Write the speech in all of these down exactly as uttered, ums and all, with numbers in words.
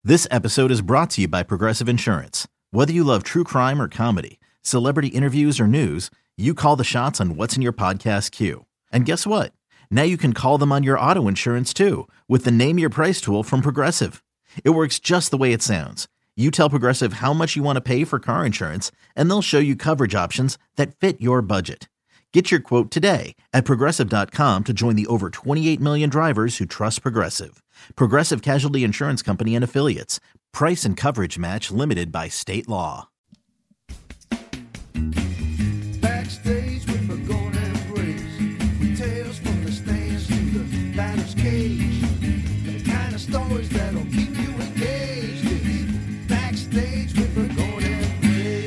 This episode is brought to you by Progressive Insurance. Whether you love true crime or comedy, celebrity interviews or news, you call the shots on what's in your podcast queue. And guess what? Now you can call them on your auto insurance too with the Name Your Price tool from Progressive. It works just the way it sounds. You tell Progressive how much you want to pay for car insurance, and they'll show you coverage options that fit your budget. Get your quote today at Progressive dot com to join the over twenty-eight million drivers who trust Progressive. Progressive Casualty Insurance Company and Affiliates. Price and coverage match limited by state law. Backstage with the golden grace, with tales from the stands to the batter's cage, the kind of stories that'll keep you engaged. It's Backstage with the golden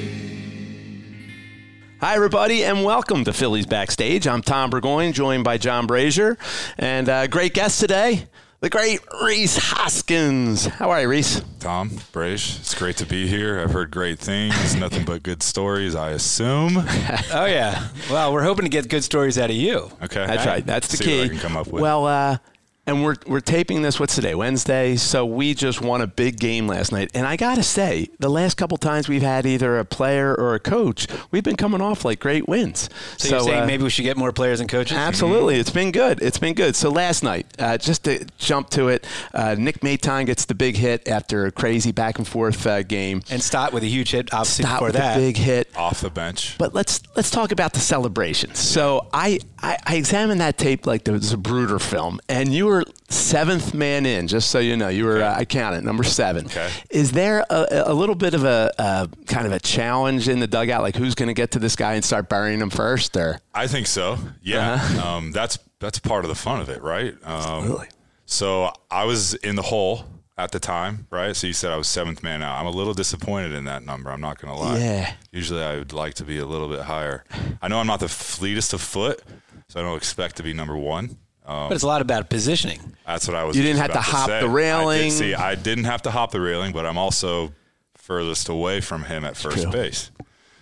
grace. Hi, everybody, and welcome to Phillies Backstage. I'm Tom Burgoyne, joined by John Brazier, and uh, great guest today, the great Rhys Hoskins. How are you, Rhys? Tom, Brage, it's great to be here. I've heard great things, nothing but good stories, I assume. Oh, yeah. Well, we're hoping to get good stories out of you. Okay. That's right. That's the See key. what I can come up with. Well, uh, and we're we're taping this, what's today, Wednesday, so we just won a big game last night. And I got to say, the last couple times we've had either a player or a coach, we've been coming off like great wins. So, So, you're saying uh, maybe we should get more players and coaches? Absolutely. It's been good. It's been good. So last night, uh, just to jump to it, uh, Nick Maton gets the big hit after a crazy back-and-forth uh, game. And Stott with a huge hit, obviously, Stott before with that. a big hit. Off the bench. But let's let's talk about the celebrations. So I, I, I examined that tape like there was a Zapruder film, and you were seventh man in, just so you know. You were, Okay. uh, I counted, number seven. Okay. Is there a, a little bit of a, a kind of a challenge in the dugout, like who's going to get to this guy and start burying him first? Or I think so. Yeah. Uh-huh. Um, that's that's part of the fun of it, right? Um, Absolutely. So I was in the hole at the time, right? So you said I was seventh man out. I'm a little disappointed in that number. I'm not going to lie. Yeah. Usually I would like to be a little bit higher. I know I'm not the fleetest of foot, so I don't expect to be number one. Um, But it's a lot about positioning. That's what I was. You didn't just have to about hop say. the railing. I did, see, I didn't have to hop the railing, but I'm also furthest away from him at first True. base.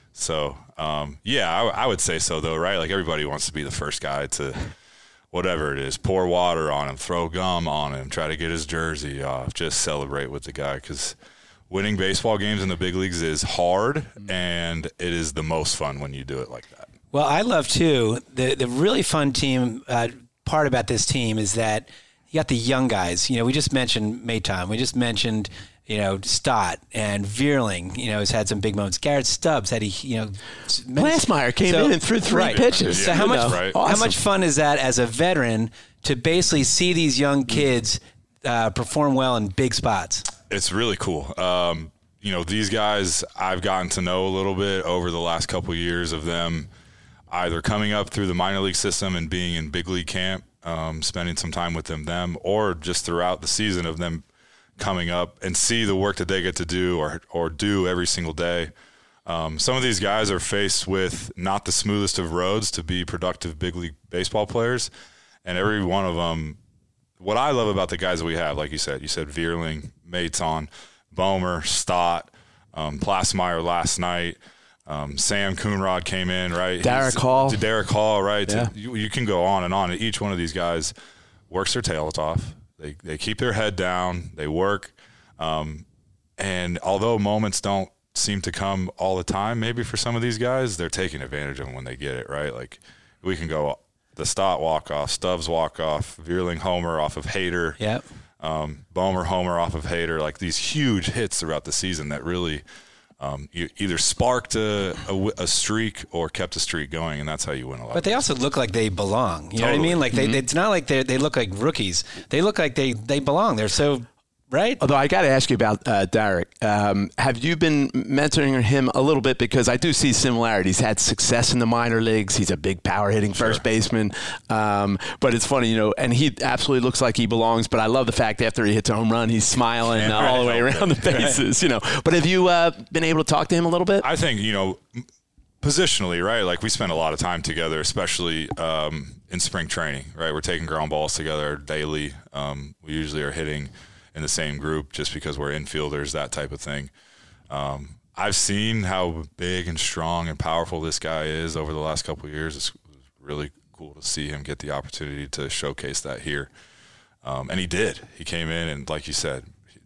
So, um, yeah, I, I would say so, though, right? Like everybody wants to be the first guy to whatever it is, pour water on him, throw gum on him, try to get his jersey off, just celebrate with the guy because winning baseball games in the big leagues is hard, and it is the most fun when you do it like that. Well, I love, too, the, the really fun team uh, part about this team is that you got the young guys. You know, we just mentioned Maton. We just mentioned, you know, Stott and Veerling, you know, has had some big moments. Garrett Stubbs had, he, you know. Glassmeyer came So- in and threw three right. pitches. So how You much, know, Right. how awesome. much fun is that as a veteran to basically see these young kids uh, perform well in big spots? It's really cool. Um, you know, these guys I've gotten to know a little bit over the last couple of years of them either coming up through the minor league system and being in big league camp, um, spending some time with them, them, or just throughout the season of them coming up and see the work that they get to do or or do every single day. Um, some of these guys are faced with not the smoothest of roads to be productive big league baseball players, and every one of them. What I love about the guys that we have, like you said, you said Veerling, Maton, Bomer, Stott, um, Plasmeyer last night. Um, Sam Coonrod came in, right? Derek He's, Hall. To Derek Hall, right? Yeah. To, you, you can go on and on. And each one of these guys works their tails off. They they keep their head down. They work. Um, and although moments don't seem to come all the time, maybe for some of these guys, they're taking advantage of them when they get it, right? Like we can go the Stott walk-off, Stubbs walk-off, Veerling homer off of Hader. Yep. Um, Bomer homer off of Hader, like these huge hits throughout the season that really um, you either sparked a, a, a streak or kept a streak going, and that's how you win a lot. But they also look like they belong. You know what I Totally. mean? Like they, Mm-hmm. it's not like they they look like rookies. They look like they, they belong. They're so right. Although I got to ask you about uh, Derek. Um, have you been mentoring him a little bit? Because I do see similarities. He's had success in the minor leagues. He's a big power hitting Sure. first baseman. Um, but it's funny, you know, and he absolutely looks like he belongs. But I love the fact after he hits a home run, he's smiling Yeah, uh, all the way right. around the bases, you know. But have you uh, been able to talk to him a little bit? I think, you know, positionally, right? Like we spend a lot of time together, especially um, in spring training, right? We're taking ground balls together daily. Um, we usually are hitting in the same group just because we're infielders, that type of thing. Um, I've seen how big and strong and powerful this guy is over the last couple of years. It's really cool to see him get the opportunity to showcase that here. Um, and he did. He came in and, like you said,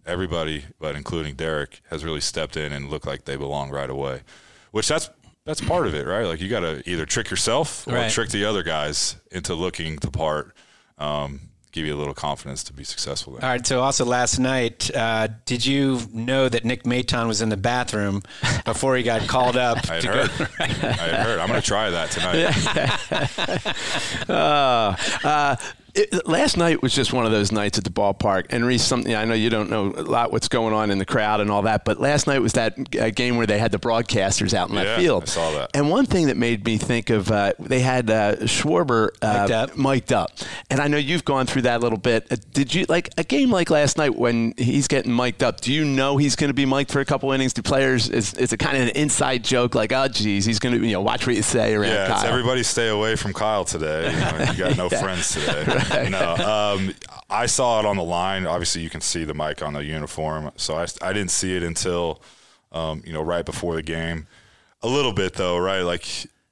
everybody, but including Derek, has really stepped in and looked like they belong right away, which that's that's part of it, right? Like you got to either trick yourself or right. trick the other guys into looking the part. Um, give you a little confidence to be successful there. All right, so also last night, uh, did you know that Nick Maton was in the bathroom before he got called up? I had to heard. Go, I had heard. I'm going to try that tonight. uh, uh, It, last night was just one of those nights at the ballpark. And Reese, something I know you don't know a lot what's going on in the crowd and all that, but last night was that uh, game where they had the broadcasters out in yeah, left field. I saw that. And one thing that made me think of, uh, they had uh, Schwarber uh, mic'd up. mic'd up. And I know you've gone through that a little bit. Uh, did you, like a game like last night when he's getting mic'd up, do you know he's going to be mic'd for a couple innings? Do players, is, is it kind of an inside joke like, oh, geez, he's going to, you know, watch what you say around yeah, Kyle? It's everybody stay away from Kyle today. You know, you got no Yeah. friends today. Right. No. Um, I saw it on the line. Obviously, you can see the mic on the uniform. So I, I didn't see it until, um, you know, right before the game. A little bit, though, right? Like,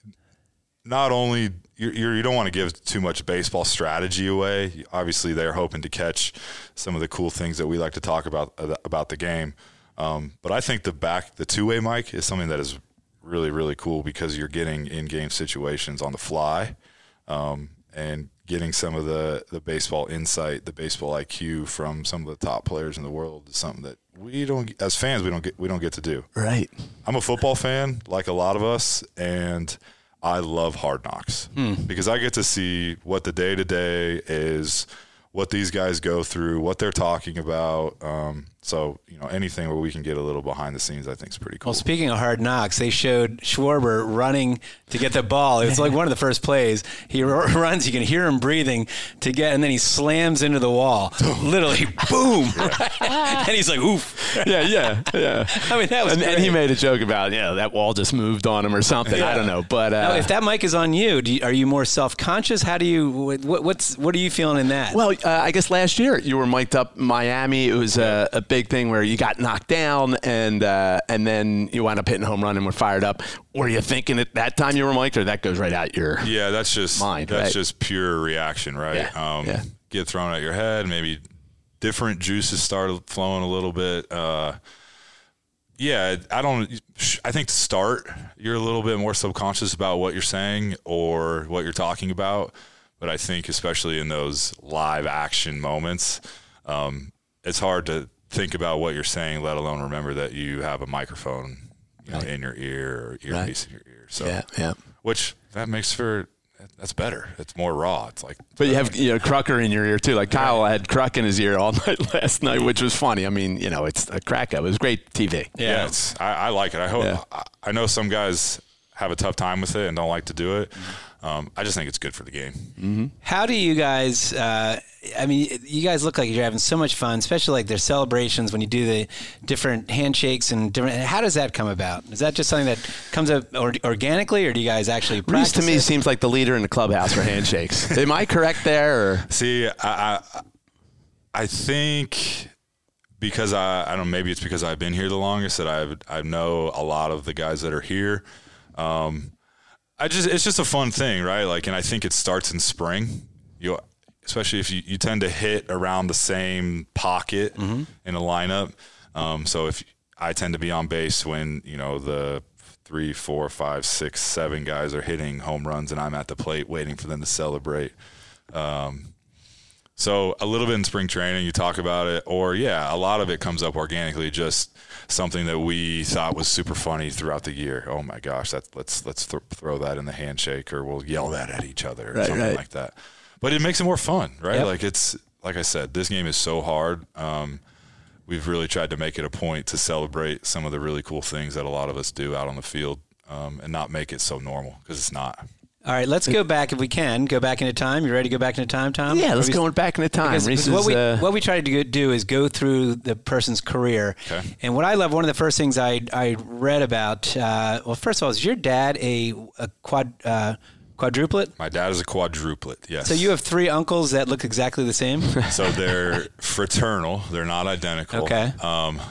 not only you're, you're, you don't want to give too much baseball strategy away. Obviously, they're hoping to catch some of the cool things that we like to talk about about the game. Um, but I think the back, the two-way mic is something that is really, really cool because you're getting in-game situations on the fly. Um, and getting some of the, the baseball insight, the baseball I Q from some of the top players in the world is something that we don't, as fans, we don't get we don't get to do. Right. I'm a football fan, like a lot of us, and I love Hard Knocks Hmm. because I get to see what the day to day is, what these guys go through, what they're talking about. Um, so, you know, anything where we can get a little behind the scenes, I think is pretty cool. Well, speaking of Hard Knocks, they showed Schwarber running to get the ball. It's like one of the first plays. He r- runs, you can hear him breathing to get, and then he slams into the wall. Literally, boom. and he's like, oof. Yeah, yeah, yeah. I mean, that was and, and great. he made a joke about, yeah, that wall just moved on him or something. Yeah. I don't know, but uh, Now, if that mic is on you, do you, are you more self-conscious? How do you? What, what's what are you feeling in that? well, uh, I guess last year you were mic'd up in Miami. It was a, a big thing where you got knocked down and uh, and then you wound up hitting a home run and were fired up. Were you thinking at that time you were mic'd, or that goes right out your Yeah, that's just mind, that's right? just pure reaction, right? Yeah, Um, yeah. Get thrown at your head, maybe different juices started flowing a little bit. Uh, yeah, I don't. I think to start, you're a little bit more subconscious about what you're saying or what you're talking about. But I think, especially in those live action moments, um, it's hard to think about what you're saying, let alone remember that you have a microphone, you know, Right. in your ear or earpiece in your ear. So, yeah, yeah. which that makes for that's better. It's more raw. It's like, But you have you know Crucker in your ear too. Like Kyle had Cruck in his ear all night last night, which was funny. I mean, you know, it's a crack up. It was great T V. yeah, it's I, I like it. I hope Yeah. I, I know some guys have a tough time with it and don't like to do it. Um, I just think it's good for the game. How do you guys, uh, I mean, you guys look like you're having so much fun, especially like their celebrations when you do the different handshakes and different, how does that come about? Is that just something that comes up or, organically, or do you guys actually Reese practice to me it? seems like the leader in the clubhouse for handshakes. Am I correct there? Or? See, I, I I think because I I don't know, maybe it's because I've been here the longest that I've I know a lot of the guys that are here. Um, I just it's just a fun thing, right? Like, and I think it starts in spring. You especially if you, you tend to hit around the same pocket Mm-hmm. in a lineup. Um, so if I tend to be on base when you know the three, four, five, six, seven guys are hitting home runs, and I'm at the plate waiting for them to celebrate. Um, so a little bit in spring training, you talk about it, or yeah, a lot of it comes up organically, just something that we thought was super funny throughout the year. Oh my gosh, that's let's let's th- throw that in the handshake, or we'll yell that at each other, or Right, something right. like that. But it makes it more fun, right? Yep. Like it's like I said, this game is so hard. Um, we've really tried to make it a point to celebrate some of the really cool things that a lot of us do out on the field, um, and not make it so normal, because it's not. All right, let's go back if we can. Go back into time. You ready to go back into time, Tom? Yeah, let's Or we- go back in the time. Because, Reese because what is, we uh, what we try to go- do is go through the person's career. Okay. And what I love, one of the first things I I read about. Uh, well, first of all, is your dad a a quad uh, quadruplet? My dad is a quadruplet. Yes. So you have three uncles that look exactly the same. So they're fraternal. They're not identical. Okay. Um,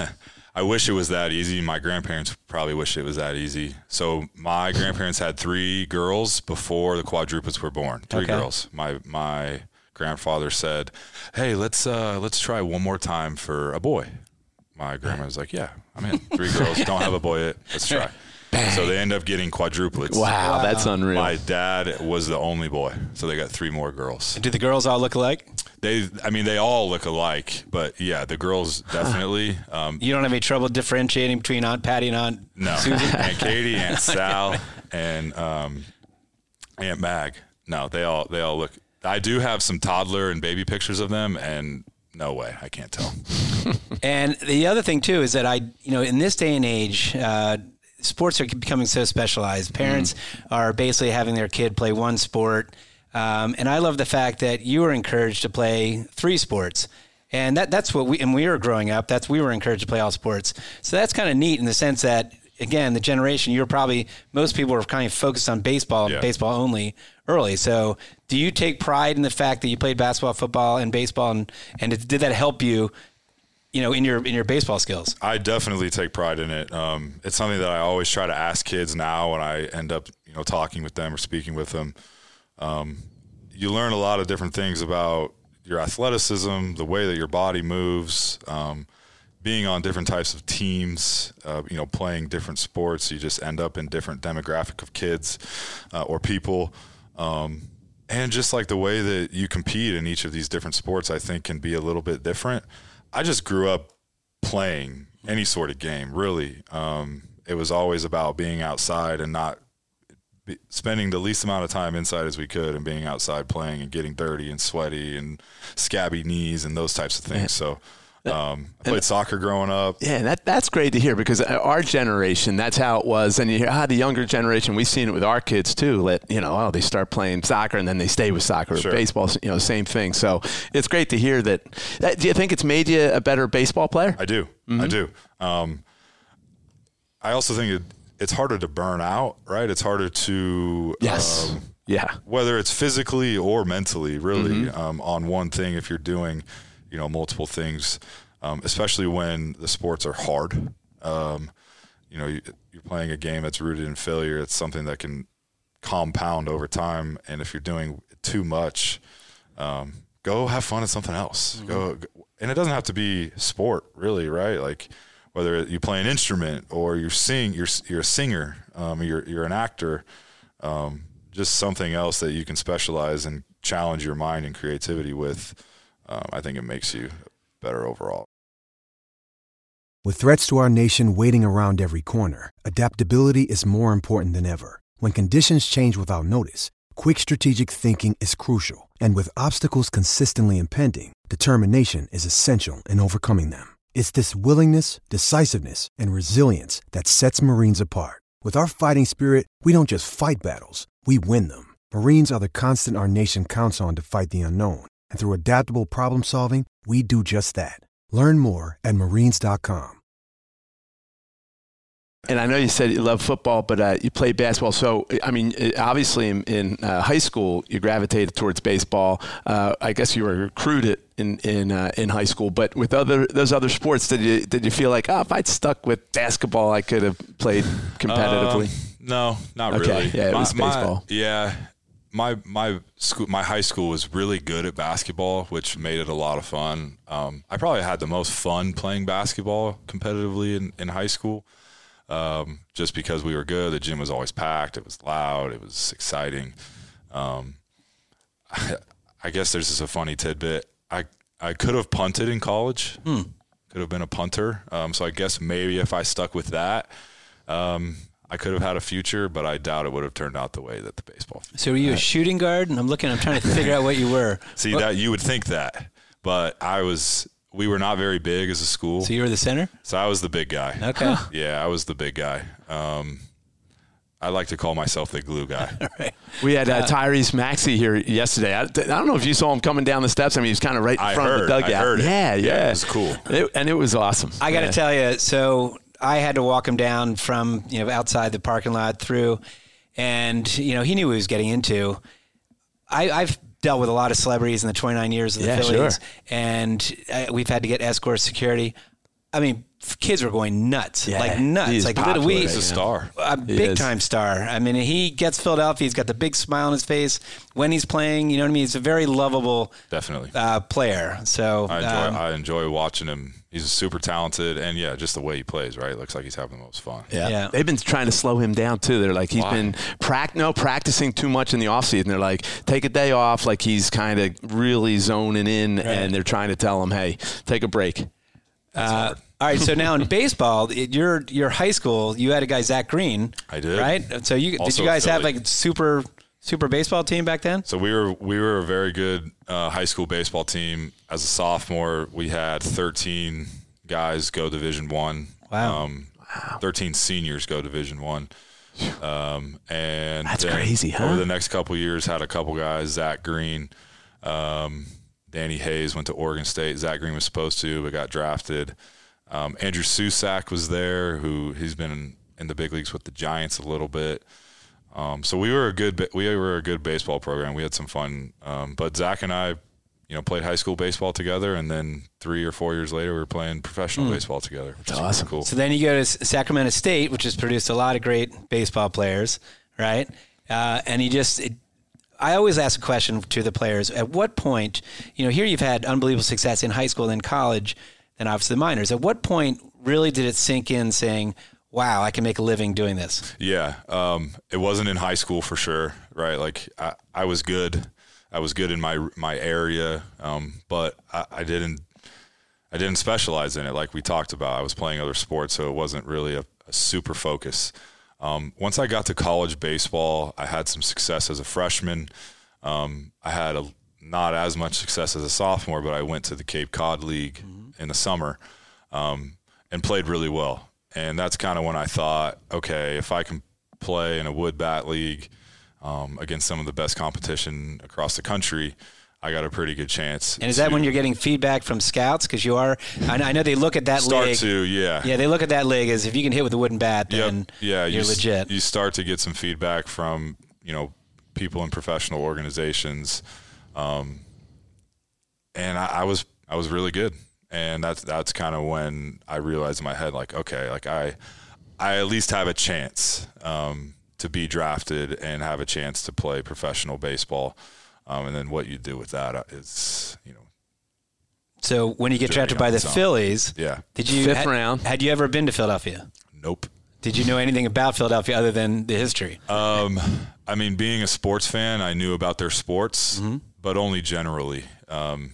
I wish it was that easy. My grandparents probably wish it was that easy. So my grandparents had three girls before the quadruplets were born. Three Okay. girls. My my grandfather said, "Hey, let's uh, let's try one more time for a boy." My grandma was like, "Yeah, I'm in. Three girls, don't have a boy yet. Let's try." Bang. So they end up getting quadruplets. Wow, wow, that's unreal. My dad was the only boy, so they got three more girls. Do the girls all look alike? They, I mean, they all look alike, but yeah, the girls definitely. Um, you don't have any trouble differentiating between Aunt Patty and Aunt no. Susan? Aunt Katie, Aunt Sal, and um, Aunt Mag. No, they all they all look. I do have some toddler and baby pictures of them, and no way, I can't tell. And the other thing too is that I, you know, in this day and age, uh, sports are becoming so specialized. Parents mm. are basically having their kid play one sport. Um, and I love the fact that you were encouraged to play three sports. And that that's what we, and we were growing up, that's, we were encouraged to play all sports. So that's kind of neat in the sense that, again, the generation, you're probably, most people are kind of focused on baseball, yeah. baseball only early. So do you take pride in the fact that you played basketball, football, and baseball? And, and did that help you, you know, in your in your baseball skills? I definitely take pride in it. Um, it's something that I always try to ask kids now when I end up, you know, talking with them or speaking with them. Um, you learn a lot of different things about your athleticism, the way that your body moves, um, being on different types of teams, uh, you know, playing different sports. You just end up in different demographic of kids uh, or people. Um, and just like the way that you compete in each of these different sports, I think can be a little bit different. I just grew up playing any sort of game, really. Um, it was always about being outside and not be spending the least amount of time inside as we could and being outside playing and getting dirty and sweaty and scabby knees and those types of things. So um, I played and, soccer growing up. Yeah, that that's great to hear because our generation, that's how it was. And you hear, ah, the younger generation, we've seen it with our kids too. Let you know, oh, they start playing soccer and then they stay with soccer. Sure. Or baseball, you know, same thing. So it's great to hear that. that. Do you think it's made you a better baseball player? I do. Mm-hmm. I do. Um, I also think it, it's harder to burn out, right? It's harder to yes, um, yeah. Whether it's physically or mentally, really, mm-hmm. um, on one thing. If you're doing, you know, multiple things, um, especially when the sports are hard. Um, you know, you, you're playing a game that's rooted in failure. It's something that can compound over time. And if you're doing too much, um, go have fun at something else. Mm-hmm. Go, go, and it doesn't have to be sport, really, right? Like whether you play an instrument or you sing, you're you're a singer, um, you're you're an actor. Um, just something else that you can specialize and challenge your mind and creativity with. Um, I think it makes you better overall. With threats to our nation waiting around every corner, adaptability is more important than ever. When conditions change without notice, quick strategic thinking is crucial. And with obstacles consistently impending, determination is essential in overcoming them. It's this willingness, decisiveness, and resilience that sets Marines apart. With our fighting spirit, we don't just fight battles, we win them. Marines are the constant our nation counts on to fight the unknown. And through adaptable problem solving, we do just that. Learn more at marines dot com. And I know you said you love football, but uh, you played basketball. So, I mean, obviously in, in uh, high school, you gravitated towards baseball. Uh, I guess you were recruited in in uh, in high school. But with other those other sports, did you did you feel like, oh, if I'd stuck with basketball, I could have played competitively? Uh, no, not okay. really. Yeah, it my, was baseball. My, yeah. My my school, my high school was really good at basketball, which made it a lot of fun. Um, I probably had the most fun playing basketball competitively in, in high school, um, just because we were good. The gym was always packed. It was loud. It was exciting. Um, I, I guess there's just a funny tidbit. I I could have punted in college. Hmm. Could have been a punter. Um, so I guess maybe if I stuck with that. Um, I could have had a future, but I doubt it would have turned out the way that the baseball. So were you a shooting guard? And I'm looking, I'm trying to figure out what you were. See, what? that you would think that, but I was, we were not very big as a school. So you were the center? So I was the big guy. Okay. Yeah, I was the big guy. Um, I like to call myself the glue guy. All right. We had uh, Tyrese Maxey here yesterday. I, I don't know if you saw him coming down the steps. I mean, he was kind of right in I front heard, of the dugout. I heard it. Yeah, yeah, yeah. It was cool. It, and it was awesome. I got to yeah. tell you, so I had to walk him down from, you know, outside the parking lot through, and, you know, he knew what he was getting into. I, I've dealt with a lot of celebrities in the twenty-nine years of the yeah, Phillies, sure. and uh, we've had to get escort security. I mean, kids were going nuts, Yeah, like nuts. he's Like popular. we, He's a star. a He big is. time star. I mean, he gets Philadelphia. He's got the big smile on his face when he's playing. You know what I mean? He's a very lovable Definitely. uh, player. So I enjoy, um, I enjoy watching him. He's super talented, and yeah, just the way he plays, right? Looks like he's having the most fun. Yeah. Yeah. They've been trying to slow him down, too. They're like, he's Why? been prac- no, practicing too much in the offseason. They're like, take a day off. Like, he's kind of really zoning in, and they're trying to tell him, hey, take a break. Uh, all right, so now in baseball, it, your your high school, you had a guy, Zach Green. I did. Right? So you did Also you guys have Philly. like super super baseball team back then? So we were we were a very good uh, high school baseball team. As a sophomore, we had thirteen guys go Division One. Wow. Um, thirteen seniors go Division One. Um, and That's then crazy, huh? Over the next couple of years, had a couple guys. Zach Green, um, Danny Hayes went to Oregon State. Zach Green was supposed to, but got drafted. Um, Andrew Susak was there, who he's been in, in the big leagues with the Giants a little bit. Um, so we were a good we were a good baseball program. We had some fun. Um, but Zach and I, you know, played high school baseball together, and then three or four years later, we were playing professional baseball together, which is Hmm. awesome. cool. So then you go to Sacramento State, which has produced a lot of great baseball players, right? Uh, and you just, it, I always ask a question to the players. At what point, you know, here you've had unbelievable success in high school, then college, then obviously the minors. At what point really did it sink in saying, wow, I can make a living doing this? Yeah, um, it wasn't in high school for sure, right? Like I, I was good, I was good in my my area, um, but I, I didn't I didn't specialize in it like we talked about. I was playing other sports, so it wasn't really a, a super focus. Um, once I got to college baseball, I had some success as a freshman. Um, I had a, not as much success as a sophomore, but I went to the Cape Cod League in the summer um, and played really well. And that's kind of when I thought, okay, if I can play in a wood bat league um, against some of the best competition across the country, I got a pretty good chance. And is that to when you're getting feedback from scouts? Because you are, I know, I know they look at that start league. to, yeah. Yeah, they look at that league as if you can hit with a wooden bat, then Yep. Yeah, you're you, s- legit. You start to get some feedback from, you know, people in professional organizations. Um, and I, I was I was really good. And that's that's kind of when I realized in my head, like, okay, like I I at least have a chance um, to be drafted and have a chance to play professional baseball. Um, and then what you do with that is, you know, So when you get Journey drafted by on the its own. Phillies, yeah, did you Fifth had, round. Had you ever been to Philadelphia? nope. Did you know anything about Philadelphia other than the history? Um, I mean, being a sports fan, I knew about their sports, Mm-hmm. but only generally. Um,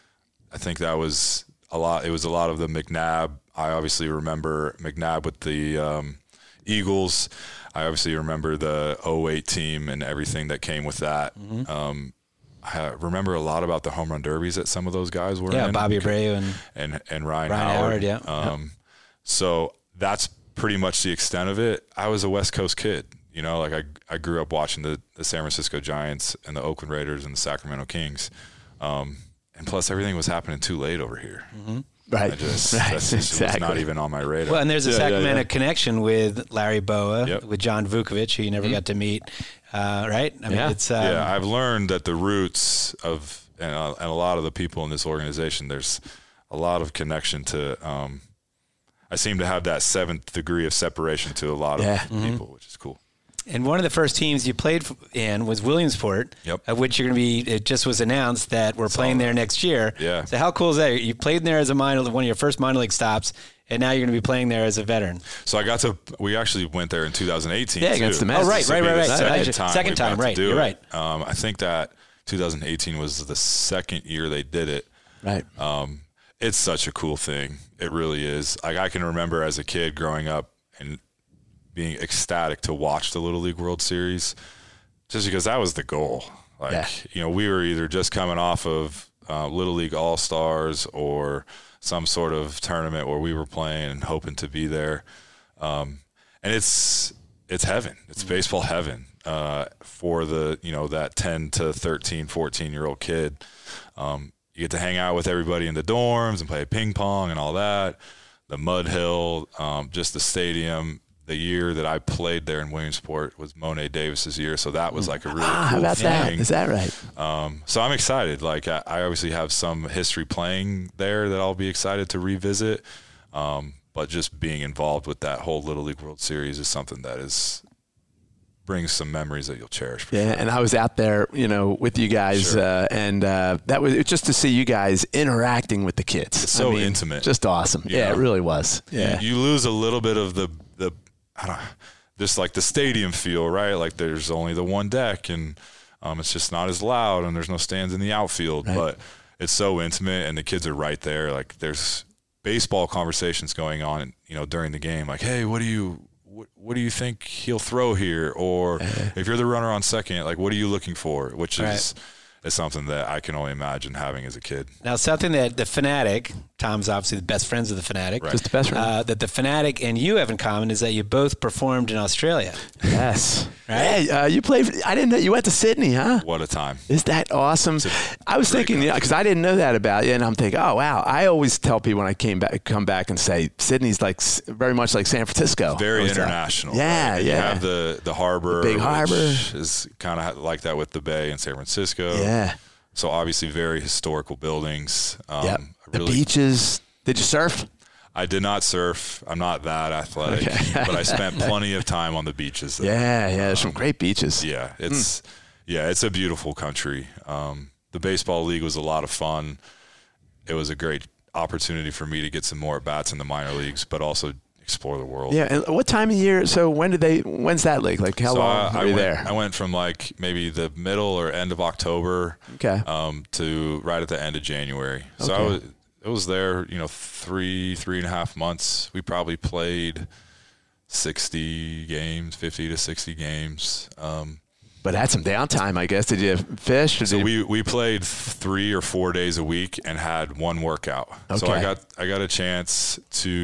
I think that was a lot. It was a lot of the McNabb. I obviously remember McNabb with the um, Eagles. I obviously remember the oh eight team and everything that came with that. Mm-hmm. Um, I remember a lot about the home run derbies that some of those guys were Yeah, in. Bobby Abreu and and and Ryan, Ryan Howard. Howard, yeah. Um, so that's pretty much the extent of it. I was a West Coast kid, you know, like I I grew up watching the, the San Francisco Giants and the Oakland Raiders and the Sacramento Kings, um, and plus everything was happening too late over here. Right. I just right. that's just, it was not even on my radar. well, and there's a Yeah, yeah, Sacramento yeah. connection with Larry Boa, Yep. with John Vukovic, who you never got to meet, uh, right? I mean, Yeah. it's um, yeah, I've learned that the roots of and, uh, and a lot of the people in this organization, there's a lot of connection to. Um, I seem to have that seventh degree of separation to a lot of Yeah. people, which is cool. And one of the first teams you played f- in was Williamsport, Yep. of which you're going to be. It just was announced that we're playing there next year. Yeah. So how cool is that? You played there as a minor, one of your first minor league stops, and now you're going to be playing there as a veteran. So I got to. We actually went there in two thousand eighteen. Yeah, against too. the Mets. Oh, right, This will right, be right, the right. Second Right. time. Second we've time, got to right, do you're it. right. Um, I think that two thousand eighteen was the second year they did it. Right. Um, it's such a cool thing. It really is. Like I can remember as a kid growing up and being ecstatic to watch the Little League World Series, just because that was the goal. Like Yeah. you know, we were either just coming off of uh, Little League All Stars or some sort of tournament where we were playing and hoping to be there. Um, and it's it's heaven. It's baseball heaven uh, for the you know that ten to thirteen, fourteen year old kid. Um, you get to hang out with everybody in the dorms and play ping pong and all that. The Mud Hill, um, just the stadium. The year that I played there in Williamsport was Monet Davis's year, so that was like a really Ah, cool how about that? thing. Is that right? Um, so I'm excited. Like I, I obviously have some history playing there that I'll be excited to revisit. Um, but just being involved with that whole Little League World Series is something that is brings some memories that you'll cherish. For yeah, sure. and I was out there, you know, with you guys, Sure. uh, and uh, that was just to see you guys interacting with the kids. It's so I mean, intimate. just awesome. You Yeah, know? it really was. Yeah, You, you lose a little bit of the the I don't just like the stadium feel, right? Like there's only the one deck, and um, it's just not as loud, and there's no stands in the outfield, Right. but it's so intimate, and the kids are right there. Like there's baseball conversations going on, you know, during the game. Like, hey, what do you what, what do you think he'll throw here? Or if you're the runner on second, like, what are you looking for? Which is Right. is something that I can only imagine having as a kid. Now, something that the Fanatic, Tom's obviously the best friends of the Fanatic, Right. just the best friend. uh, that the Fanatic and you have in common is that you both performed in Australia. yes. Right? Hey, uh, you played. I didn't know you went to Sydney, huh? What a time. Is that awesome? a I was great thinking, you know, because I didn't know that about you, and I'm thinking, oh wow. I always tell people when I came back, come back and say Sydney's like s- very much like San Francisco. Very Always thought. international. Yeah, right? yeah. You have the, the harbor. The big which harbor. is kind of like that with the Bay in San Francisco. Yeah. So obviously very historical buildings. Um, Yep. I The really- beaches. Did you surf? I did not surf. I'm not that athletic, Okay. but I spent plenty of time on the beaches. there. Yeah, yeah. There's some great beaches. Yeah, it's yeah, it's a beautiful country. Um, the baseball league was a lot of fun. It was a great opportunity for me to get some more at bats in the minor leagues, but also explore the world. Yeah. And what time of year? So when did they? When's that league? Like how So long I, were I you went, there? I went from like maybe the middle or end of October Okay. um, to right at the end of January. So I Okay. was, it was there, you know, three, three and a half months. We probably played sixty games, fifty to sixty games. Um, But had some downtime, I guess. Did you fish? Or so did you, we, we played three or four days a week and had one workout. So Okay. I got I got a chance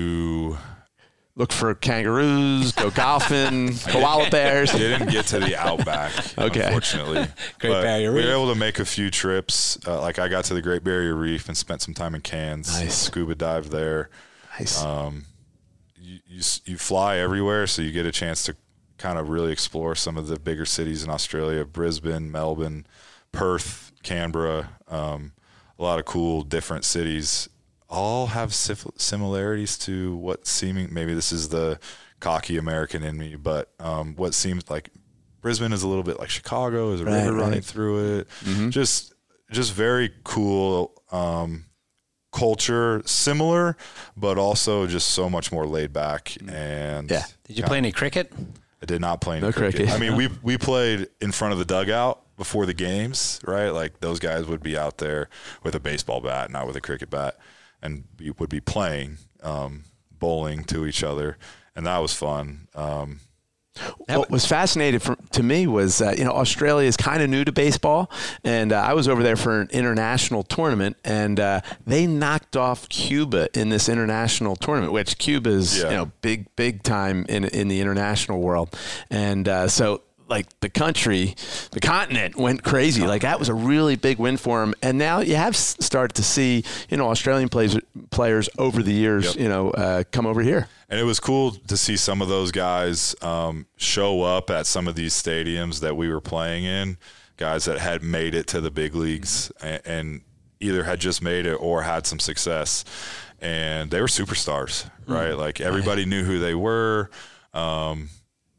to look for kangaroos, go golfing, koala bears? didn't get to the outback, Okay. unfortunately. Great But Barrier we were Reef. able to make a few trips. Uh, like I got to the Great Barrier Reef and spent some time in Cairns. Nice. Scuba dive there. Nice. Um, you, you s- you fly everywhere, so you get a chance to kind of really explore some of the bigger cities in Australia: Brisbane, Melbourne, Perth, Canberra. Um, a lot of cool, different cities. All have sif- similarities to what seeming maybe this is the cocky American in me, but um, what seems like Brisbane is a little bit like Chicago. There's a Right, river running right. through it. Mm-hmm. Just just very cool. Um, culture similar, but also just so much more laid back. And Yeah. Did you play any cricket? I did not play any No cricket. cricket. I mean, we we played in front of the dugout before the games, right? Like those guys would be out there with a baseball bat, not with a cricket bat, and we would be playing um, bowling to each other, and that was fun. Um, What was fascinating for, to me was, uh, you know, Australia is kind of new to baseball, and uh, I was over there for an international tournament, and uh, they knocked off Cuba in this international tournament, which Cuba is, Yeah. you know, big, big time in in the international world, and uh, so. Like the country, the continent went crazy. Like that was a really big win for them. And now you have s- started to see, you know, Australian players players over the years, Yep. you know, uh, come over here. And it was cool to see some of those guys um, show up at some of these stadiums that we were playing in, guys that had made it to the big leagues and, and either had just made it or had some success. And they were superstars, right? Like everybody knew who they were, um,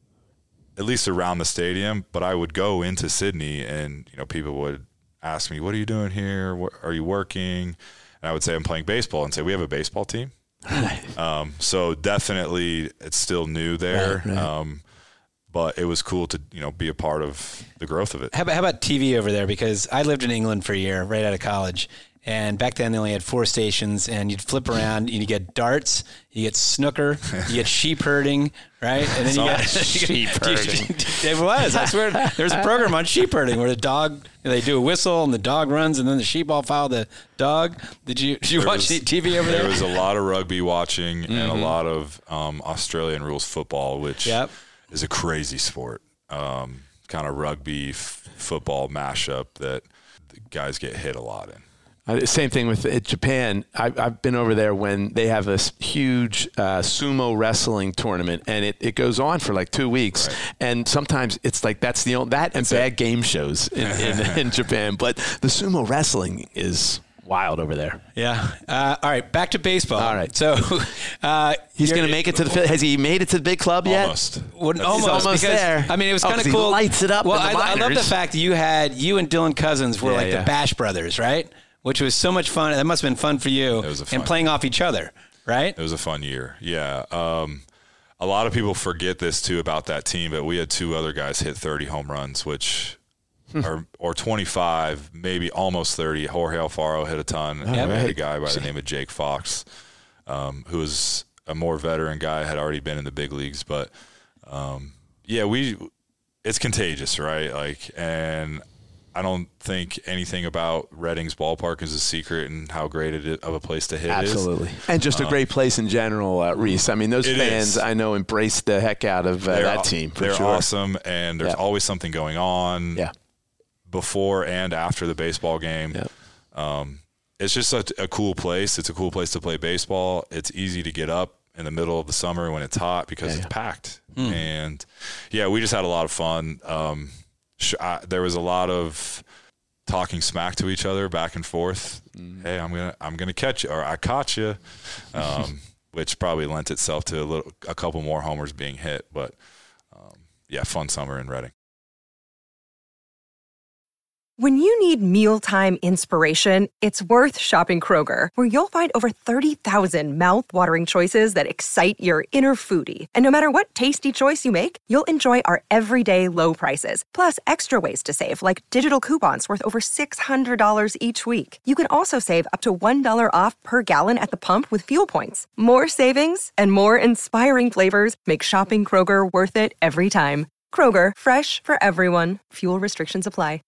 at least around the stadium. But I would go into Sydney and, you know, people would ask me, what are you doing here? What, are you working? And I would say, I'm playing baseball, and say, we have a baseball team. Um, so definitely it's still new there. Right, right. Um, but it was cool to, you know, be a part of the growth of it. How about, how about T V over there? Because I lived in England for a year right out of college. And back then they only had four stations, and you'd flip around and you get darts, you get snooker, you get sheep herding, right? And then you get sheep herding. It was. I swear, there's a program on sheep herding where the dog, they do a whistle and the dog runs, and then the sheep all follow the dog. Did you did you There watch was- T V over there? There was a lot of rugby watching and a lot of um, Australian rules football, which Yep. is a crazy sport. Um, kind of rugby f- football mashup that the guys get hit a lot in. Uh, same thing with uh, Japan. I've, I've been over there when they have this huge uh, sumo wrestling tournament, and it, it goes on for like two weeks. Right. And sometimes it's like that's the only, that and bad game shows in, in, in Japan. But the sumo wrestling is wild over there. Yeah. Uh, all right, back to baseball. All right. So uh, He's going to make it to the – has he made it to the big club yet? Almost. Well, He's almost, almost because, there. I mean, it was Oh, kind of 'cause he cool. lights it up Well, in the I, I love the minors. fact that you had you and Dylan Cousins were Yeah, like yeah. the Bash brothers, right? Which was so much fun. That must have been fun for you. It was a fun and playing off each other, right? It was a fun year. Yeah. Um, a lot of people forget this too about that team, but we had two other guys hit thirty home runs, which are or twenty-five, maybe almost thirty. Jorge Alfaro hit a ton. And we had a right. guy by the name of Jake Fox, um, who was a more veteran guy, had already been in the big leagues. But um, yeah, we it's contagious, right? Like, and I don't think anything about Redding's ballpark is a secret and how great it is, of a place to hit Absolutely. is. And just a great place in general, uh, Reese. I mean, those It fans, is. I know, embrace the heck out of uh, They're that aw- team. For They're sure. awesome, and there's Yeah. always something going on Yeah. before and after the baseball game. Yeah. Um, it's just a, a cool place. It's a cool place to play baseball. It's easy to get up in the middle of the summer when it's hot because Yeah, it's yeah. packed. And, yeah, we just had a lot of fun. Um, sh- I, there was a lot of talking smack to each other back and forth. Mm-hmm. Hey, I'm gonna I'm gonna catch you, or I caught you, um, which probably lent itself to a little a couple more homers being hit. But um, yeah, fun summer in Reading. When you need mealtime inspiration, it's worth shopping Kroger, where you'll find over thirty thousand mouth-watering choices that excite your inner foodie. And no matter what tasty choice you make, you'll enjoy our everyday low prices, plus extra ways to save, like digital coupons worth over six hundred dollars each week. You can also save up to one dollar off per gallon at the pump with fuel points. More savings and more inspiring flavors make shopping Kroger worth it every time. Kroger, fresh for everyone. Fuel restrictions apply.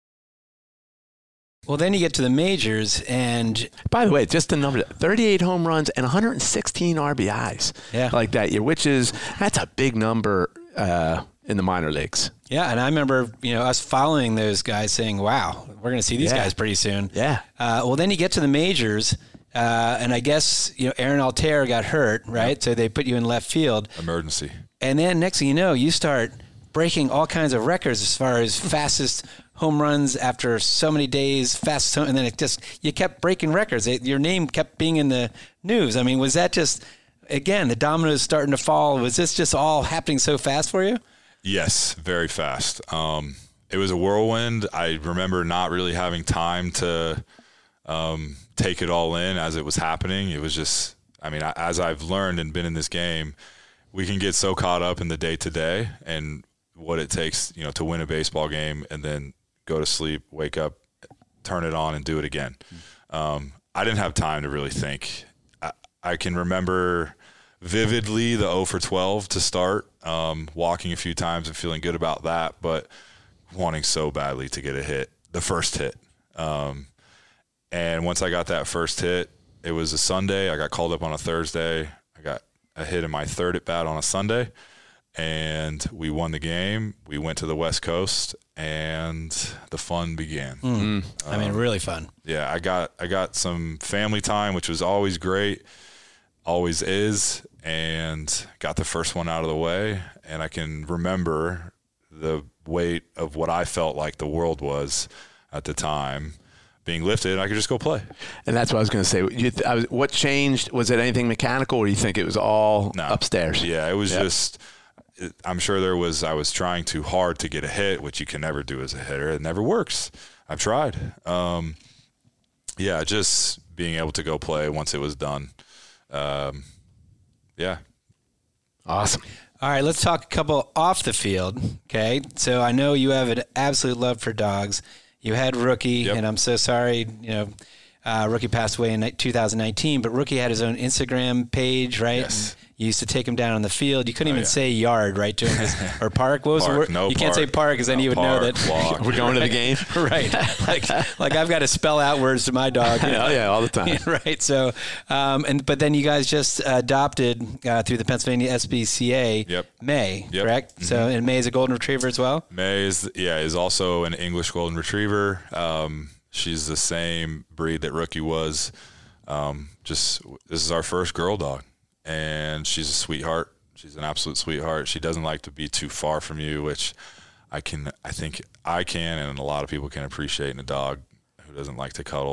Well, then you get to the majors, and By the way, just a number, thirty-eight home runs and one hundred sixteen R B Is Yeah. like that year, which is, that's a big number uh, in the minor leagues. yeah, and I remember, you know, us following those guys saying, wow, we're going to see these Yeah. guys pretty soon. Yeah. Uh, well, then you get to the majors, uh, and I guess, you know, Aaron Altair got hurt, right? So they put you in left field. Emergency. And then next thing you know, you start breaking all kinds of records as far as fastest home runs after so many days, fastest home, and then it just, you kept breaking records. It, your name kept being in the news. I mean, was that just, again, the dominoes starting to fall? Was this just all happening so fast for you? Yes, very fast. Um, it was a whirlwind. I remember not really having time to um, take it all in as it was happening. It was just, I mean, as I've learned and been in this game, we can get so caught up in the day to day and what it takes, you know, to win a baseball game and then go to sleep, wake up, turn it on, and do it again. Um, I didn't have time to really think. I, I can remember vividly the oh for twelve to start, um, walking a few times and feeling good about that, but wanting so badly to get a hit, the first hit. Um, and once I got that first hit, it was a Sunday. I got called up on a Thursday. I got a hit in my third at bat on a Sunday, and we won the game. We went to the West Coast, and the fun began. Mm. I mean, really fun. Yeah, I got I got some family time, which was always great, always is, and got the first one out of the way. And I can remember the weight of what I felt like the world was at the time being lifted, and I could just go play. And that's what I was going to say. You th- I was, what changed? Was it anything mechanical, or do you think it was all No. upstairs? Yeah, it was Yep. just it, I'm sure there was I was trying too hard to get a hit, which you can never do as a hitter. It never works. I've tried. Um, yeah, just being able to go play once it was done. Um, yeah. Awesome. All right, let's talk a couple off the field, okay? So I know you have an absolute love for dogs. You had Rookie, Yep. and I'm so sorry, you know, uh, Rookie passed away in two thousand nineteen, but Rookie had his own Instagram page, right? Yes. And you used to take him down on the field. You couldn't even yeah. say yard, right, to him, 'cause- or park. What was the Park, word? no you can't say park. park, because then No you would park, know that. walk. We're going to the game. Right. Like, like I've got to spell out words to my dog. you know? Oh, yeah, all the time. Right. So, um, and but then you guys just uh, adopted uh, through the Pennsylvania S P C A Yep. May, Yep. correct? Mm-hmm. So, and May is a golden retriever as well. May is yeah is also an English golden retriever. Um, she's the same breed that Rookie was. Um, just this is our first girl dog, and she's a sweetheart. She's an absolute sweetheart. She doesn't like to be too far from you, which I can I think I can and a lot of people can appreciate in a dog who doesn't like to cuddle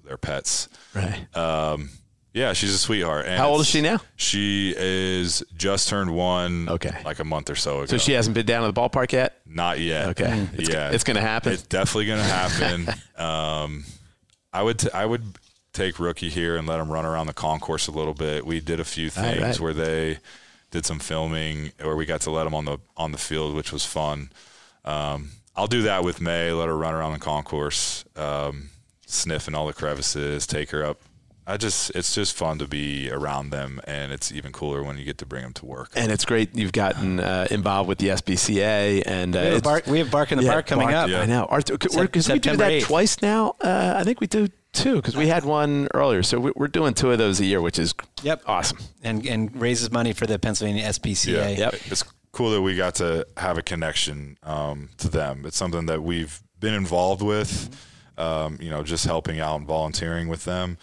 their pets. Right. Um, yeah, she's a sweetheart. And How old is it's- she now? She is just turned one. Okay. Like a month or so ago. So she hasn't been down to the ballpark yet? Not yet. Okay. It's, yeah, It's going to happen. It's definitely going to happen. um, I would t- I would take Rookie here and let him run around the concourse a little bit. We did a few things All right. where they did some filming, where we got to let him on the on the field, which was fun. Um, I'll do that with May. Let her run around the concourse, um, sniffing all the crevices, take her up. I just it's just fun to be around them, and it's even cooler when you get to bring them to work. And it's great you've gotten uh, involved with the S B C A. And uh, We have, it's- bark, we have Bark in the yeah, Park coming Bark, up. I know. Arthur, Sep- we're, cause we do September that eighth. twice now. Uh, I think we do two because we had one earlier. So we- we're doing two of those a year, which is Yep. awesome. And and raises money for the Pennsylvania S P C A. Yeah, Yep. it's cool that we got to have a connection um, to them. It's something that we've been involved with, um, you know, just helping out and volunteering with them.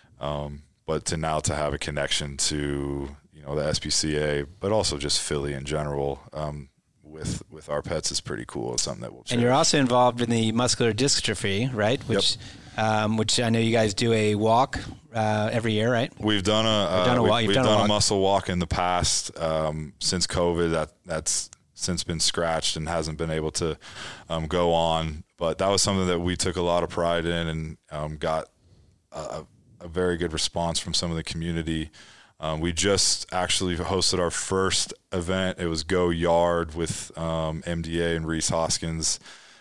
Um, but to now to have a connection to, you know, the S P C A, but also just Philly in general um, with with our pets is pretty cool. It's something that we'll cherish. And you're also involved in the muscular dystrophy, right? Which, um, which I know you guys do a walk uh, every year, right? We've done a, uh, done a we- walk- you've we've done a done a, walk. muscle walk in the past um, since COVID. That that's since been scratched and hasn't been able to um, go on. But that was something that we took a lot of pride in and um, got a, a very good response from some of the community. Um, we just actually hosted our first event. It was Go Yard with um, M D A and Reese Hoskins.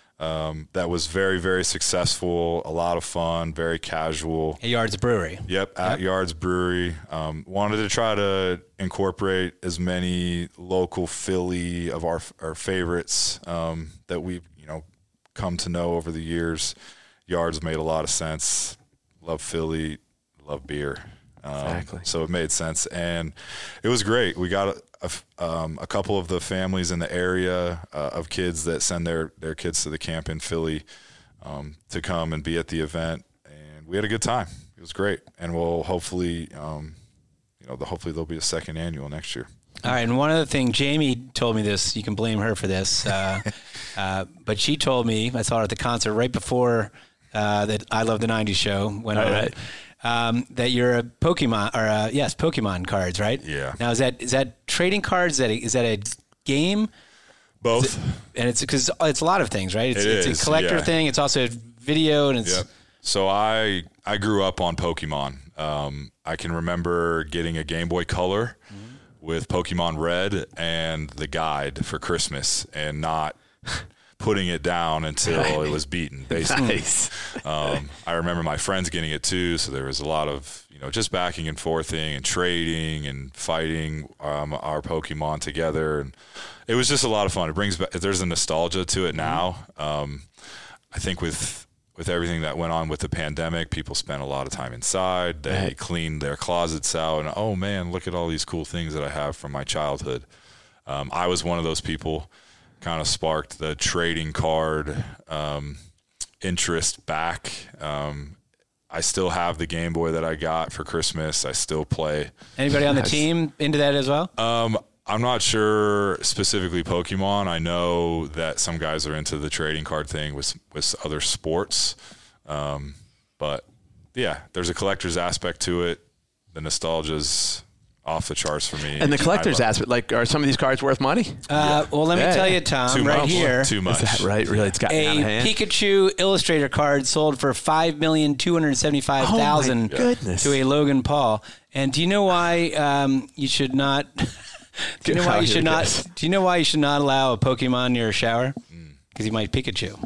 Um, that was very, very successful, a lot of fun, very casual. At Yards Brewery. Yep, at Yep. Yards Brewery. Um, wanted to try to incorporate as many local Philly of our our favorites um, that we've you know come to know over the years. Yards made a lot of sense. Love Philly, love beer. Um, Exactly. So it made sense, and it was great. We got a, a, um, a couple of the families in the area uh, of kids that send their, their kids to the camp in Philly um, to come and be at the event, and we had a good time. It was great, and we'll hopefully, um, you know, the, hopefully there'll be a second annual next year. All right, and one other thing, Jamie told me this. You can blame her for this, uh, uh, but she told me, I saw her at the concert right before uh, that I Love the nineties show went All on. right. Um, that you're a Pokemon, or uh yes, Pokemon cards, right? Yeah. Now is that is that trading cards? Is that a, is that a game? Both. And it's because it's a lot of things, right? It's, It it's is, a collector yeah. thing. It's also a video, and it's Yep. So I I grew up on Pokemon. Um, I can remember getting a Game Boy Color with Pokemon Red and the guide for Christmas, and not putting it down until it was beaten. Basically, Nice. um, I remember my friends getting it too. So there was a lot of you know just backing and forthing and trading and fighting um, our Pokemon together, and it was just a lot of fun. It brings back. There's a nostalgia to it now. Um, I think with with everything that went on with the pandemic, people spent a lot of time inside. They Right. cleaned their closets out, and oh man, look at all these cool things that I have from my childhood. Um, I was one of those people. Kind of sparked the trading card um, interest back. Um, I still have the Game Boy that I got for Christmas. I still play. anybody on the Nice. team into that as well? Um, I'm not sure specifically Pokemon. I know that some guys are into the trading card thing with with other sports. Um, but yeah, there's a collector's aspect to it. The nostalgia's off the charts for me. And the collector's I love- aspect, like, are some of these cards worth money? Uh, well, let me Yeah. tell you, Tom, Too right much. here, Too much. Is that right? Really? It's gotten out of a hand? Pikachu Illustrator card sold for five million two hundred seventy-five thousand Oh, my goodness. to a Logan Paul. And do you know why um, you should not? do you know why Oh, you here should it not? goes. Do you know why you should not allow a Pokemon near a shower? Because he might Pikachu.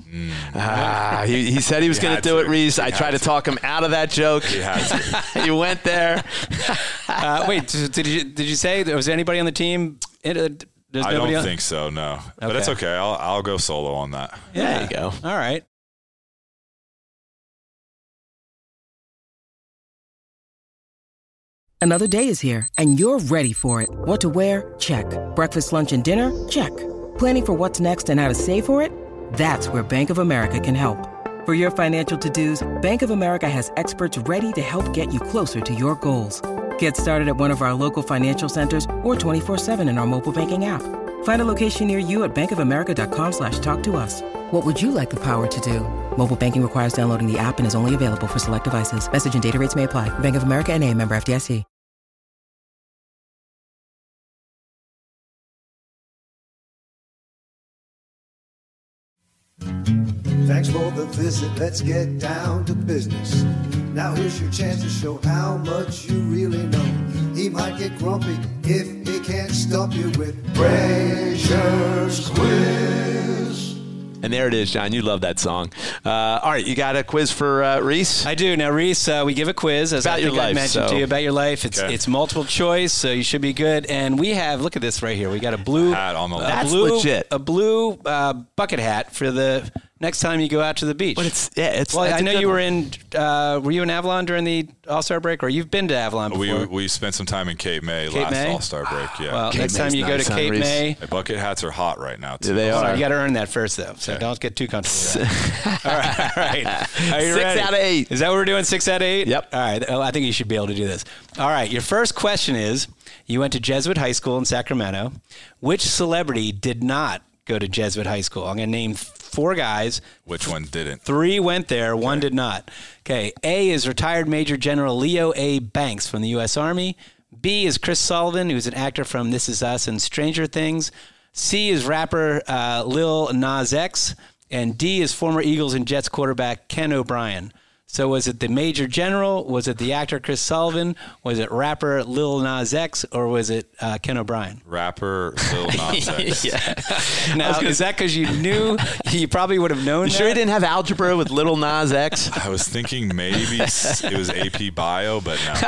Ah, he, he said he was He going to had do it, to. Reese. He I had tried to to. talk him out of that joke. He had to. You went there. Uh, wait, did you did you say there was anybody on the team? It, uh, there's I nobody don't on? think so, no. But it's Okay. okay. I'll I'll go solo on that. Yeah. There you go. All right. Another day is here, and you're ready for it. What to wear? Check. Breakfast, lunch, and dinner? Check. Planning for what's next and how to save for it? That's where Bank of America can help. For your financial to-dos, Bank of America has experts ready to help get you closer to your goals. Get started at one of our local financial centers or twenty-four seven in our mobile banking app. Find a location near you at bankofamerica.com slash talk to us. What would you like the power to do? Mobile banking requires downloading the app and is only available for select devices. Message and data rates may apply. Bank of America N A, member F D I C. Thanks for the visit, let's get down to business. Now here's your chance to show how much you really know. He might get grumpy if he can't stump you with Brazier's Quiz. And there it is, John. You love that song. Uh, all right, you got a quiz for uh, Reese? I do. Now, Reese, uh, we give a quiz, as about I think your I life, mentioned so. to you, about your life. It's Okay. it's multiple choice, so you should be good. And we have, look at this right here. We got a blue Hat on the a left. That's blue, legit. A blue uh, bucket hat for the next time you go out to the beach. But it's yeah, it's. well, it's I a know good you were one. in. Uh, were you in Avalon during the All-Star break, or you've been to Avalon before? We we spent some time in Cape May Cape last May? All-Star break. Yeah. Well, Cape next May's time you go nice, to huh, Cape Reese? May, The bucket hats are hot right now, too. Yeah, they so are. you got to earn that first, though. So Okay. don't get too comfortable with that. all right, all right. Are you Six ready? out of eight. Is that what we're doing? Six out of eight? Yep. All right. Well, I think you should be able to do this. All right. Your first question is: you went to Jesuit High School in Sacramento. Which celebrity did not go to Jesuit High School? I'm going to name four guys. Which one didn't? Three went there, one did not. Okay, A is retired Major General Leo A. Banks from the U S Army. B is Chris Sullivan, who's an actor from This Is Us and Stranger Things. C is rapper uh, Lil Nas X. And D is former Eagles and Jets quarterback Ken O'Brien. So was it the Major General? Was it the actor Chris Sullivan? Was it rapper Lil Nas X? Or was it uh, Ken O'Brien? Rapper Lil Nas X. yeah. Now, is that because you knew? You probably would have known You that? sure you didn't have algebra with Little Nas X? I was thinking maybe s- it was A P Bio, but no.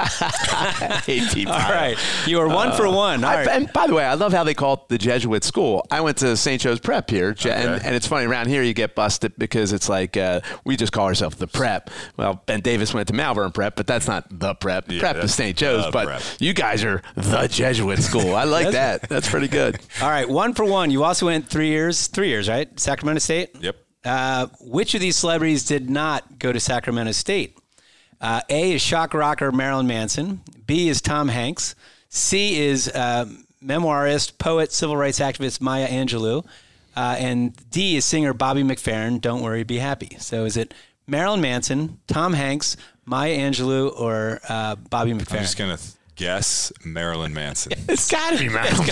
A P All right. You are one for one. All I, right. and by the way, I love how they call it the Jesuit school. I went to Saint Joe's Prep here, Je- and, Okay. and it's funny, around here you get busted because it's like uh, we just call ourselves the Prep. Well, Ben Davis went to Malvern Prep, but that's not the Prep. Yeah, Prep is that's Saint Joe's, the but Prep. you guys are the Jesuit school. I like that. That's pretty good. All right, one for one. You also went three years, three years, right? Sacramento State? Yep. Uh, which of these celebrities did not go to Sacramento State? Uh, A is shock rocker Marilyn Manson. B is Tom Hanks. C is uh, memoirist, poet, civil rights activist Maya Angelou. Uh, and D is singer Bobby McFerrin. Don't worry, be happy. So is it Marilyn Manson, Tom Hanks, Maya Angelou, or uh, Bobby McFerrin? I'm just going to th- guess Marilyn Manson. It's got to be Marilyn.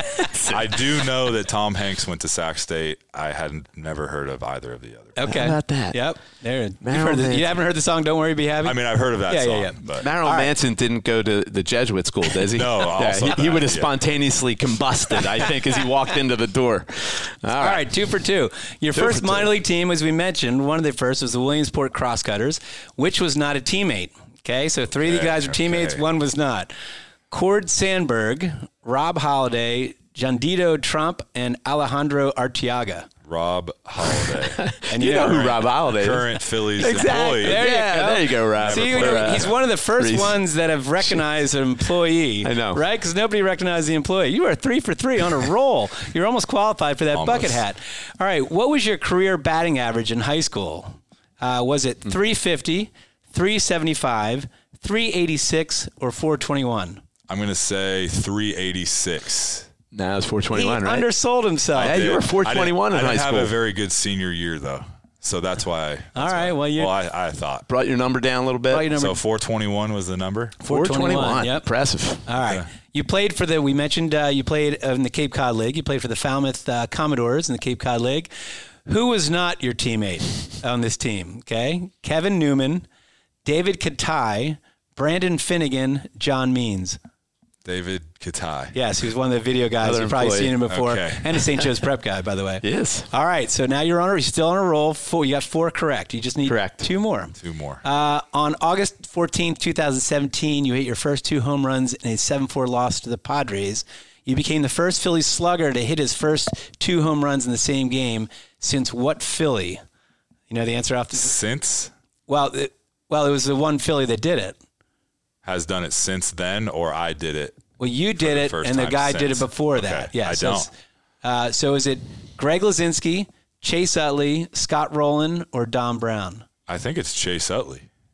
I do know that Tom Hanks went to Sac State. I had never heard of either of the others. Okay. How about that? Yep. There. You've Marilyn heard the, Manson. you haven't heard the song "Don't Worry, Be Happy"? I mean, I've heard of that Yeah, song, yeah, yeah. but Marilyn Manson didn't go to the Jesuit school, does he? No, also he, he that, would have yeah. spontaneously combusted, I think, as he walked into the door. All right. All right, two for two. Your Two first for two. minor league team, as we mentioned, one of the first was the Williamsport Crosscutters, which was not a teammate. Okay, so three of the Okay, guys were teammates, okay. one was not. Cord Sandberg, Rob Halladay, Jandito Trump, and Alejandro Arteaga. Rob Holiday. And You know who current- Rob Holiday is. Current Phillies Exactly. employee. There you yeah, go. there you go, Rob. See, Never you know, put, uh, he's one of the first Reese. ones that have recognized an employee. I know. Right? Because nobody recognized the employee. You are three for three on a roll. You're almost qualified for that Almost. bucket hat. All right. What was your career batting average in high school? Uh, was it three fifty, three seventy-five, three eighty-six, or four twenty-one? I'm going to say three eighty-six. Now it's four He twenty-one, right? undersold himself. Yeah, you were four twenty-one I in didn't, high I school. didn't have a very good senior year, though. So that's why. That's All right, why- well, you- Well, I, I thought. Brought your number down a little bit. Brought your number- So four twenty-one was the number? four twenty-one. Yep. Impressive. All right. You played for the, we mentioned uh, you played in the Cape Cod League. You played for the Falmouth uh, Commodores in the Cape Cod League. Who was not your teammate on this team? Okay. Kevin Newman, David Katai, Brandon Finnegan, John Means. David Katai. Yes, he was one of the video guys. Another You've probably employee. seen him before. Okay. And a Saint Joe's Prep guy, by the way. Yes. All right. So now you're on a, you're still on a roll. Four, you got four correct. You just need Correct. two more. Two more. Uh, on August fourteenth, twenty seventeen, you hit your first two home runs in a seven four loss to the Padres. You became the first Phillies slugger to hit his first two home runs in the same game since what Philly? You know the answer off the Since? well, it, well, it was the one Philly that did it. Has done it since then, or I did it? Well, you did the it, first and the time guy did it since. before Okay, that. Yeah, I so don't. it's- Uh, so is it Greg Lazinski, Chase Utley, Scott Rowland, or Don Brown? I think it's Chase Utley.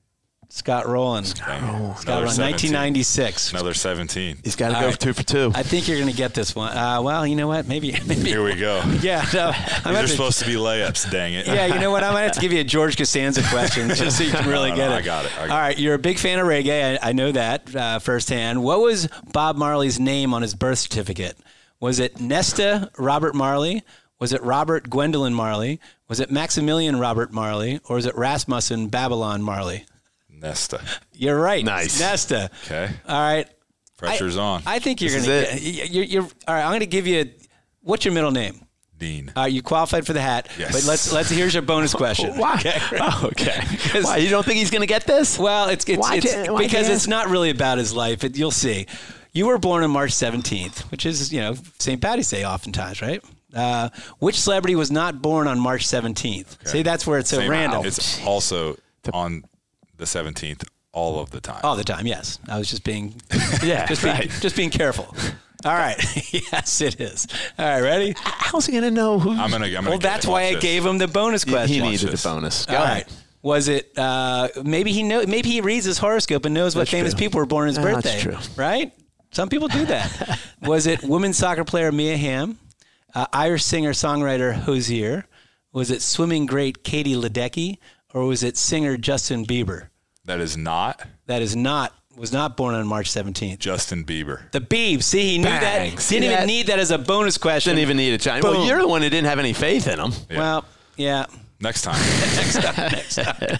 Scott Rowland. Scott Rowland, nineteen ninety-six. Another seventeen. He's got to All go right. two for two. I think you're going to get this one. Uh, well, you know what? Maybe. maybe. Here we go. Yeah. No, I'm These are to, supposed to be layups, dang it. Yeah, you know what? I might have to give you a George Costanza question just so you can really No, get no, it. I got it. I got All right. You're a big fan of reggae. I, I know that uh, firsthand. What was Bob Marley's name on his birth certificate? Was it Nesta Robert Marley? Was it Robert Gwendolyn Marley? Was it Maximilian Robert Marley? Or was it Rasmussen Babylon Marley? Nesta. You're right. Nice. Nesta. Okay. All right. Pressure's I, on. I think you're This going is to get you're, you're all right. I'm going to give you. What's your middle name? Dean. All right, you qualified for the hat. Yes. But let's let's here's your bonus question. Why? Okay. Oh, okay. Why, you don't think he's going to get this? Well, it's it's, Why it's did- why because did- it's not really about his life. It, you'll see. You were born on March seventeenth, which is, you know, Saint Patty's Day oftentimes, right? Uh, which celebrity was not born on March seventeenth? Okay. See, that's where it's so Same- random. It's also on the seventeenth all of the time. All the time, yes. I was just being, Yeah, just right. being, just being careful. All right. Yes, it is. All right, ready? How's he going to know who? I'm gonna. I'm gonna Well, get that's it. why Watch I this. gave him the bonus he question. needed this. the bonus. Go All ahead. right. Was it uh, maybe he know maybe he reads his horoscope and knows what That's famous true. people were born on his No, that's birthday? true. Right? Some people do that. Was it women's soccer player Mia Hamm, uh, Irish singer songwriter Hozier? Was it swimming great Katie Ledecky, or was it singer Justin Bieber? That is not That is not was not born on March seventeenth. Justin Bieber. The Biebs. See, he knew Bang. that. See Didn't that? even need that as a bonus question. Didn't even need a chance. Well, Boom. you're the one who didn't have any faith in him. Yeah. Well, yeah. Next time. Next time. Next time.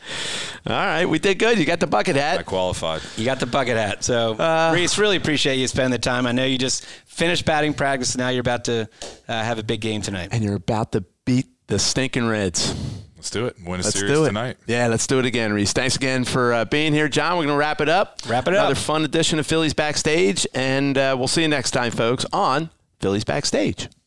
All right, we did good. You got the bucket I hat. qualified. You got the bucket hat. So, Uh, Reese, really appreciate you spending the time. I know you just finished batting practice. Now you're about to uh, have a big game tonight. And you're about to beat the stinking Reds. Let's do it. Win a Let's series do it tonight. Yeah, let's do it again, Reese. Thanks again for uh, being here, John. We're going to wrap it up. Wrap it up. Another fun edition of Phillies Backstage, and uh, we'll see you next time, folks, on Phillies Backstage.